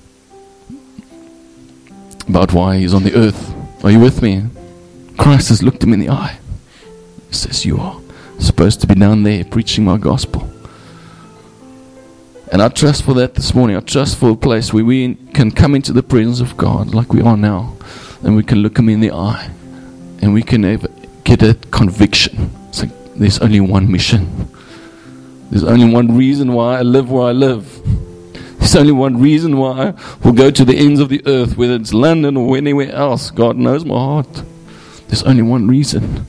about why he's on the earth. Are you with me?" Christ has looked him in the eye. He says, "You are supposed to be down there preaching my gospel." And I trust for that this morning. I trust for a place where we can come into the presence of God like we are now, and we can look him in the eye, and we can get a conviction. It's like, there's only one mission. There's only one reason why I live where I live. There's only one reason why we'll go to the ends of the earth, whether it's London or anywhere else. God knows my heart. There's only one reason.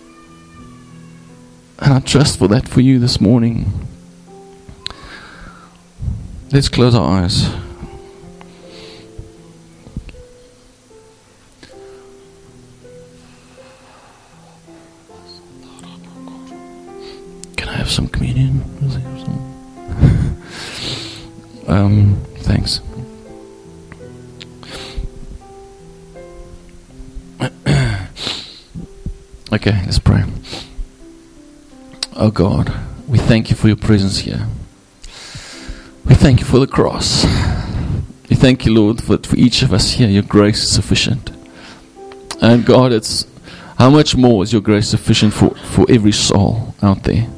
And I trust for that for you this morning. Let's close our eyes. Can I have some communion? Thanks. Okay, let's pray. Oh God, we thank you for your presence here. We thank you for the cross. We thank you, Lord, for each of us here, your grace is sufficient. And God, it's how much more is your grace sufficient for every soul out there?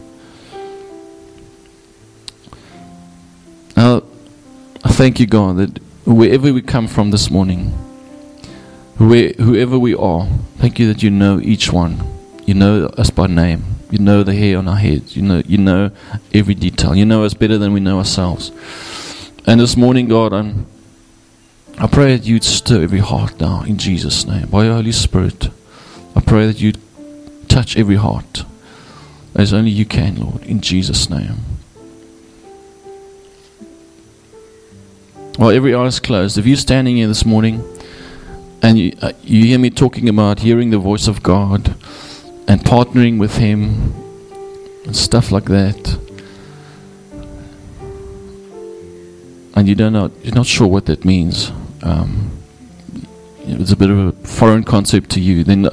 Now, I thank you, God, that wherever we come from this morning, whoever we are, thank you that you know each one. You know us by name. You know the hair on our heads. You know every detail. You know us better than we know ourselves. And this morning, God, I pray that you'd stir every heart now in Jesus' name. By your Holy Spirit, I pray that you'd touch every heart as only you can, Lord, in Jesus' name. While every eye is closed, if you're standing here this morning and you hear me talking about hearing the voice of God and partnering with him and stuff like that, and you're not sure what that means, it's a bit of a foreign concept to you, then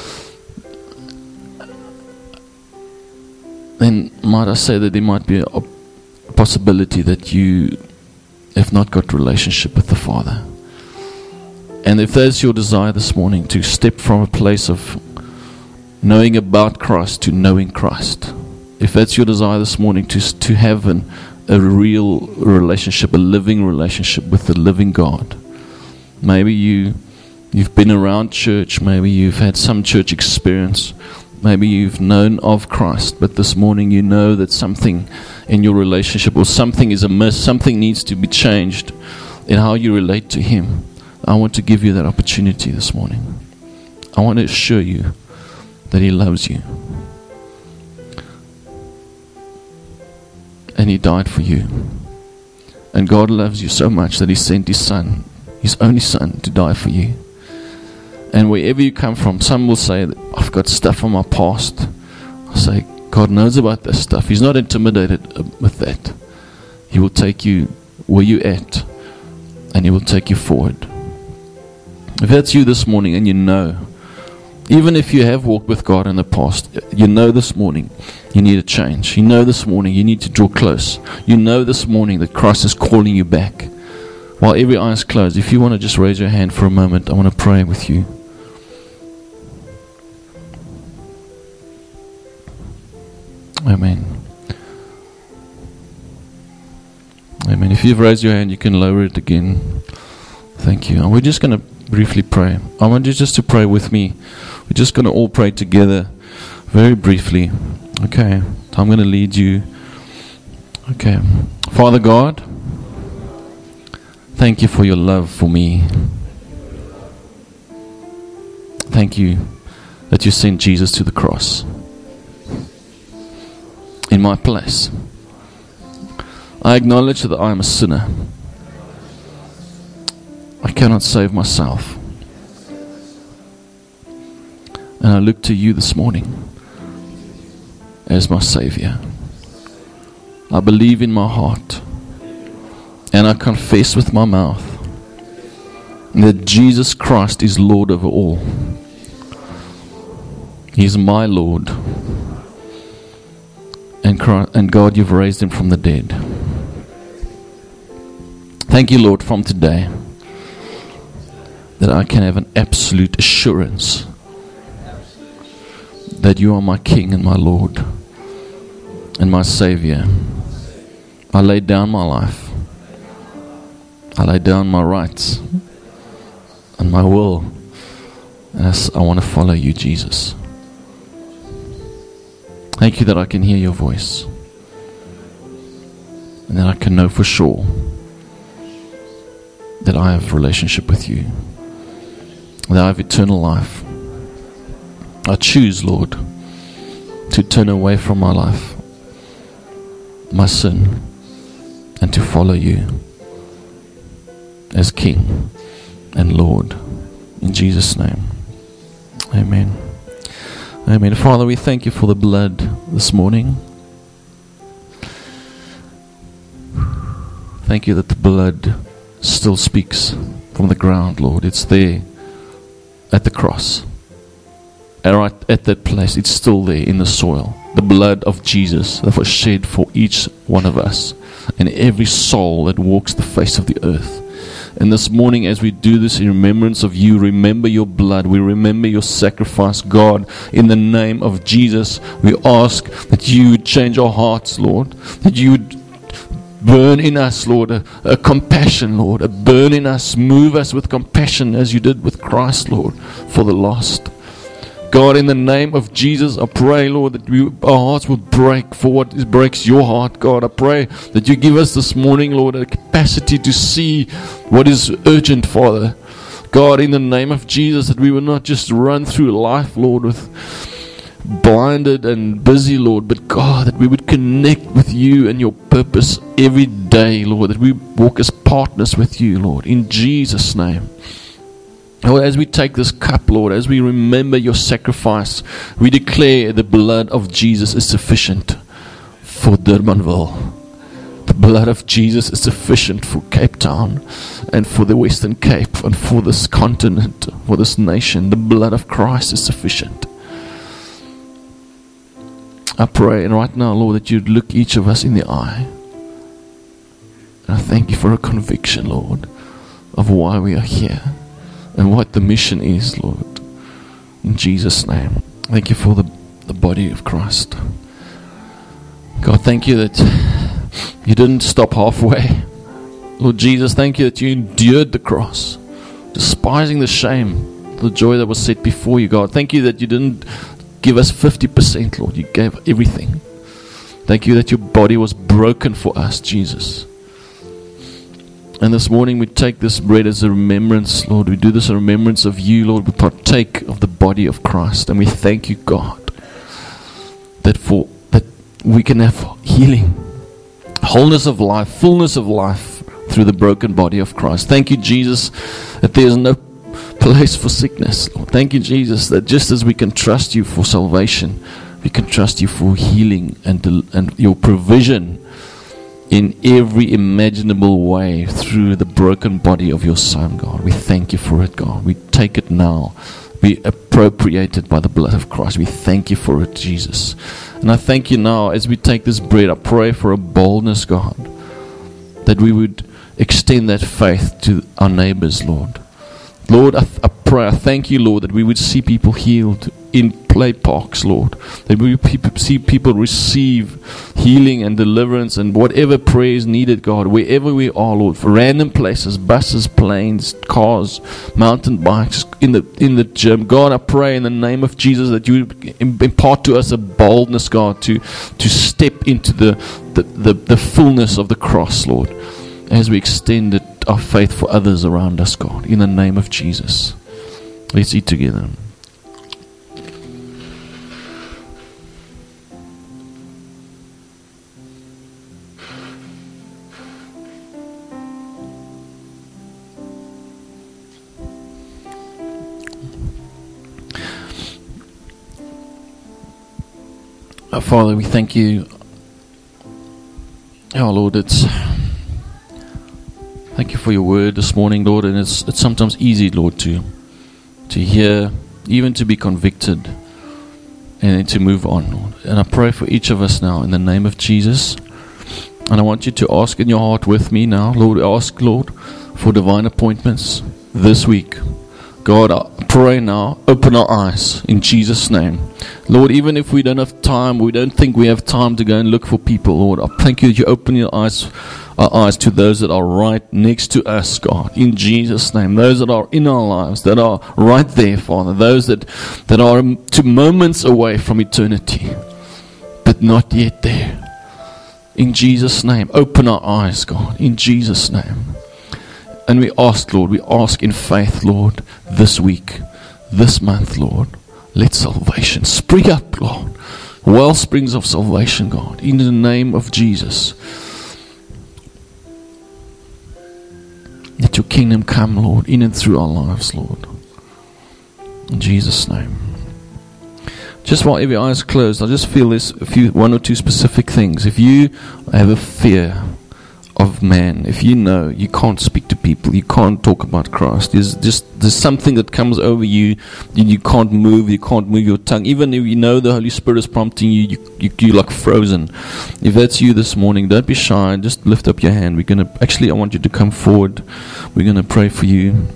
might I say that there might be a possibility that you have not got relationship with the Father. And if that's your desire this morning, to step from a place of knowing about Christ to knowing Christ, if that's your desire this morning, to have a real relationship, a living relationship with the living God, maybe you've been around church, maybe you've had some church experience, maybe you've known of Christ, but this morning you know that something in your relationship or something is amiss, something needs to be changed in how you relate to him. I want to give you that opportunity this morning. I want to assure you that he loves you. And he died for you. And God loves you so much that he sent his son, his only son, to die for you. And wherever you come from, some will say that I've got stuff from my past. I say, God knows about this stuff. He's not intimidated with that. He will take you where you're at, and he will take you forward. If that's you this morning, and you know, even if you have walked with God in the past, you know this morning you need a change. You know this morning you need to draw close. You know this morning that Christ is calling you back. While every eye is closed, if you want to just raise your hand for a moment, I want to pray with you. Amen. Amen. If you've raised your hand, you can lower it again. Thank you. And we're just going to briefly pray. I want you just to pray with me. We're just going to all pray together very briefly. Okay. I'm going to lead you. Okay. Father God, thank you for your love for me. Thank you that you sent Jesus to the cross in my place. I acknowledge that I am a sinner. I cannot save myself. And I look to you this morning as my Savior. I believe in my heart and I confess with my mouth that Jesus Christ is Lord over all. He is my Lord. And God, you've raised him from the dead. Thank you, Lord, from today that I can have an absolute assurance that you are my King and my Lord and my Savior. I lay down my life. I lay down my rights and my will. As I want to follow you, Jesus. Thank you that I can hear your voice. And that I can know for sure that I have a relationship with you. That I have eternal life. I choose, Lord, to turn away from my life, my sin, and to follow you as King and Lord. In Jesus' name. Amen. Amen. Father, we thank you for the blood this morning. Thank you that the blood still speaks from the ground, Lord. It's there at the cross. And right at that place, it's still there in the soil. The blood of Jesus that was shed for each one of us and every soul that walks the face of the earth. And this morning, as we do this in remembrance of you, remember your blood. We remember your sacrifice, God. In the name of Jesus, we ask that you would change our hearts, Lord. That you would burn in us, Lord, a compassion, Lord. A burn in us. Move us with compassion as you did with Christ, Lord, for the lost. God, in the name of Jesus, I pray, Lord, that our hearts will break for what breaks your heart, God. I pray that you give us this morning, Lord, a capacity to see what is urgent, Father. God, in the name of Jesus, that we will not just run through life, Lord, with blinded and busy, Lord, but God, that we would connect with you and your purpose every day, Lord, that we walk as partners with you, Lord, in Jesus' name. Lord, as we take this cup, Lord, as we remember your sacrifice, we declare the blood of Jesus is sufficient for Durbanville. The blood of Jesus is sufficient for Cape Town and for the Western Cape and for this continent, for this nation. The blood of Christ is sufficient. I pray, and right now, Lord, that you'd look each of us in the eye. And I thank you for a conviction, Lord, of why we are here. And what the mission is, Lord. In Jesus' name. Thank you for the body of Christ. God, thank you that you didn't stop halfway. Lord Jesus, thank you that you endured the cross, despising the shame, the joy that was set before you, God. Thank you that you didn't give us 50%, Lord. You gave everything. Thank you that your body was broken for us, Jesus. And this morning we take this bread as a remembrance, Lord. We do this in remembrance of you, Lord. We partake of the body of Christ. And we thank you, God, that we can have healing, wholeness of life, fullness of life through the broken body of Christ. Thank you, Jesus, that there is no place for sickness, Lord. Thank you, Jesus, that just as we can trust you for salvation, we can trust you for healing and your provision in every imaginable way through the broken body of your Son, God. We thank you for it, God. We take it now. We appropriate it by the blood of Christ. We thank you for it, Jesus. And I thank you now as we take this bread. I pray for a boldness, God, that we would extend that faith to our neighbors, Lord. Lord, I pray, I thank you, Lord, that we would see people healed in play parks, Lord. That we see people receive healing and deliverance and whatever prayer is needed, God, wherever we are, Lord, for random places, buses, planes, cars, mountain bikes, in the gym. God, I pray in the name of Jesus that you impart to us a boldness, God, to step into the fullness of the cross, Lord, as we extend our faith for others around us, God, in the name of Jesus. Let's eat together. Father, we thank you. Oh Lord, thank you for your word this morning, Lord, and it's sometimes easy, Lord, to hear, even to be convicted, and then to move on, Lord. And I pray for each of us now in the name of Jesus. And I want you to ask in your heart with me now, Lord, ask, Lord, for divine appointments this week. God, I pray now, open our eyes in Jesus' name. Lord, even if we don't have time, we don't think we have time to go and look for people, Lord, I thank you that you open our eyes to those that are right next to us, God, in Jesus' name. Those that are in our lives, that are right there, Father. Those that are to moments away from eternity, but not yet there. In Jesus' name, open our eyes, God, in Jesus' name. And we ask, Lord, we ask in faith, Lord, this week, this month, Lord, let salvation spring up, Lord. Well springs of salvation, God, in the name of Jesus. Let your kingdom come, Lord, in and through our lives, Lord. In Jesus' name. Just while every eye is closed, I just feel this, one or two specific things. If you have a fear of man, if you know you can't speak to people, you can't talk about Christ, there's something that comes over you, you can't move your tongue, even if you know the Holy Spirit is prompting you, you're like frozen. If that's you this morning, don't be shy, just lift up your hand. I want you to come forward. We're going to pray for you.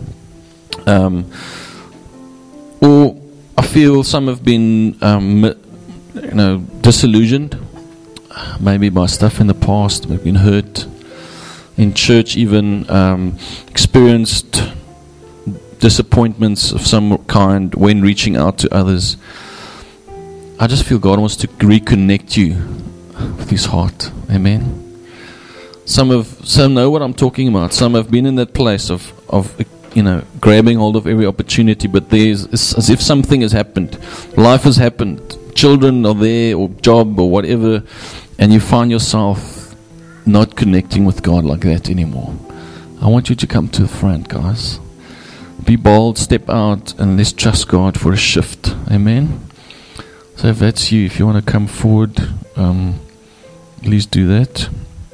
Or I feel some have been disillusioned, maybe by stuff in the past, maybe been hurt in church, even experienced disappointments of some kind when reaching out to others. I just feel God wants to reconnect you with His heart. Amen. Some know what I'm talking about. Some have been in that place of grabbing hold of every opportunity, but it's as if something has happened. Life has happened. Children are there, or job, or whatever, and you find yourself not connecting with God like that anymore. I want you to come to the front, guys. Be bold, step out, and let's trust God for a shift. Amen. So if that's you, if you want to come forward, please do that.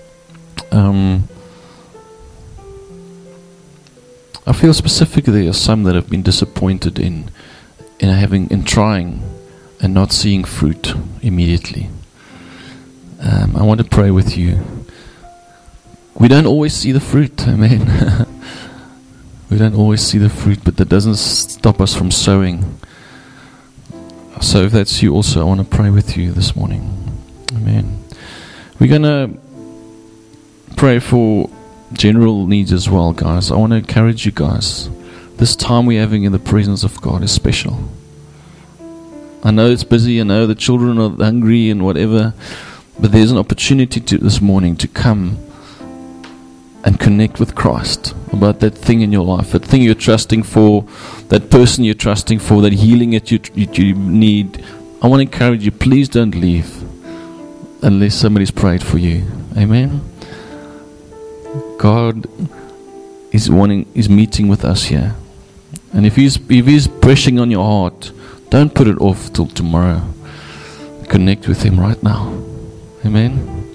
I feel specifically there are some that have been disappointed in trying and not seeing fruit immediately. I want to pray with you. We don't always see the fruit, amen. We don't always see the fruit, but that doesn't stop us from sowing. So if that's you also, I want to pray with you this morning. Amen. We're going to pray for general needs as well, guys. I want to encourage you guys. This time we're having in the presence of God is special. I know it's busy, I know the children are hungry and whatever, but there's an opportunity this morning to come and connect with Christ about that thing in your life, that thing you're trusting for, that person you're trusting for, that healing that you need. I want to encourage you, please don't leave unless somebody's prayed for you. Amen. God is meeting with us here, and if He's pressing on your heart, don't put it off till tomorrow. Connect with Him right now. Amen.